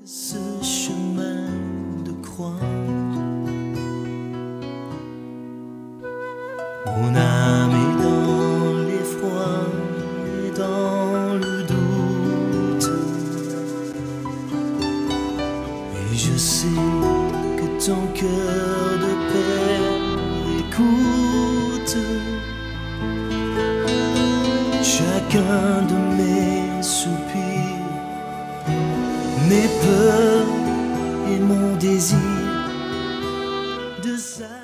ce chemin de croix. Mon âme est dans l'effroi et dans le doute, et je sais que ton cœur de père écoute chacun de mes soupirs, mes peurs et mon désir de ça.